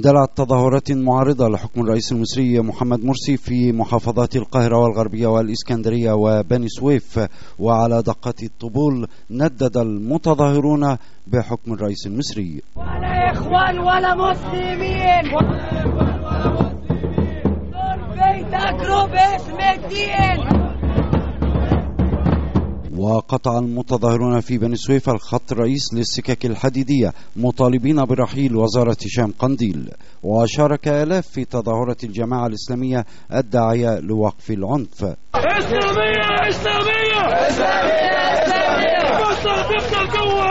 اندلعت تظاهرات معارضة لحكم الرئيس المصري محمد مرسي في محافظات القاهرة والغربية والإسكندرية وبني سويف، وعلى دقة الطبول ندد المتظاهرون بحكم الرئيس المصري. ولا إخوان ولا مسلمين، بيتاكلوا باسم الدين. وقطع المتظاهرون في بني سويف الخط الرئيس للسكك الحديدية مطالبين برحيل وزارة هشام قنديل. وشارك آلاف في تظاهرة الجماعة الإسلامية الداعية لوقف العنف. إسلامية إسلامية إسلامية إسلامية، مصر تفضل جوه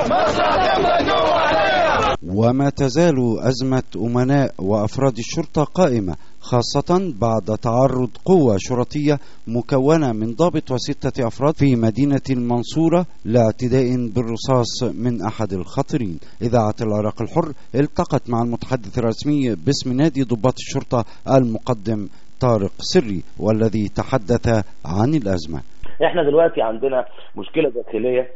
علينا. وما تزال أزمة أمناء وأفراد الشرطة قائمة، خاصة بعد تعرض قوة شرطية مكونة من ضابط و6 أفراد في مدينة المنصورة لاعتداء بالرصاص من أحد الخاطرين. إذاعة العراق الحر التقت مع المتحدث الرسمي باسم نادي ضباط الشرطة المقدم طارق سري، والذي تحدث عن الأزمة. احنا دلوقتي عندنا مشكلة داخلية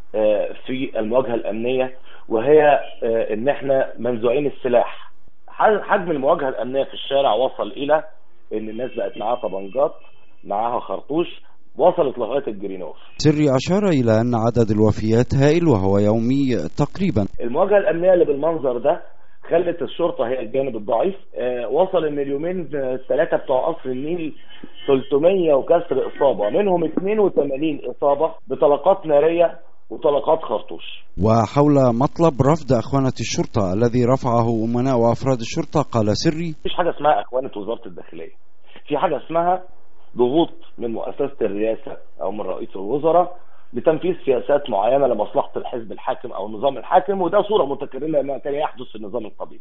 في المواجهة الأمنية، وهي ان احنا منزوعين السلاح. حجم المواجهة الأمنية في الشارع وصل إلى ان الناس بقت معاها طبنجات، معاها خرطوش، وصلت لغاية الجرينوف. سري أشار إلى أن عدد الوفيات هائل وهو يومي تقريبا. المواجهة الأمنية اللي بالمنظر ده خلت الشرطة هي الجانب الضعيف. وصل ان اليومين 3 بتوع قصر النيل 300 وكسر إصابة، منهم 82 إصابة بطلقات نارية وطلقات خرطوش. وحول مطلب رفض أخوانة الشرطة الذي رفعه أمناء وأفراد الشرطة قال سري: مفيش حاجة اسمها أخوانة وزارة الداخلية، في حاجة اسمها ضغوط من مؤسسة الرئاسة أو من رئيس الوزراء لتنفيذ سياسات معينة لمصلحة الحزب الحاكم أو النظام الحاكم، وده صورة متكررة ما كان يحدث في النظام القديم.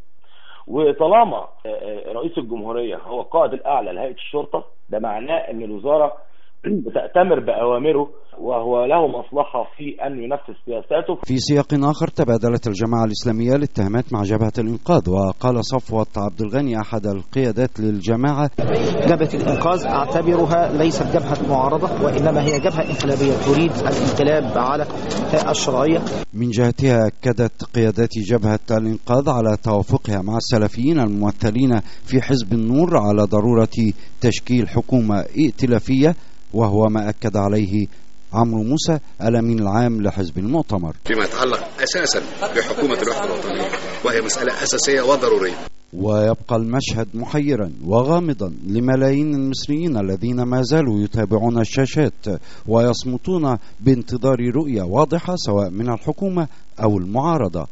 وطالما رئيس الجمهورية هو القائد الأعلى لهيئة الشرطة، ده معناه أن الوزارة بتأتمر بأوامره وهو له مصلحة في أن ينفذ سياساته. في سياق آخر تبادلت الجماعة الإسلامية الاتهامات مع جبهة الإنقاذ، وقال صفوت عبد الغني أحد القيادات للجماعة: جبهة الإنقاذ أعتبرها ليست جبهة معارضة، وإنما هي جبهة انقلابية تريد الانقلاب على الشرعية. من جهتها أكدت قيادات جبهة الإنقاذ على توافقها مع السلفيين الممثلين في حزب النور على ضرورة تشكيل حكومة ائتلافية، وهو ما أكد عليه عمرو موسى الأمين العام لحزب المؤتمر فيما يتعلق أساسا بحكومة الوحدة الوطنية، وهي مسألة أساسية وضرورية. ويبقى المشهد محيرا وغامضا لملايين المصريين الذين ما زالوا يتابعون الشاشات ويصمتون بانتظار رؤية واضحة سواء من الحكومة أو المعارضة.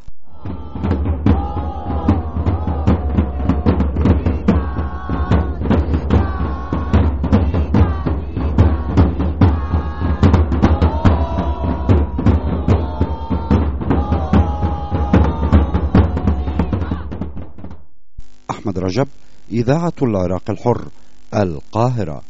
أحمد رجب، إذاعة العراق الحر، القاهرة.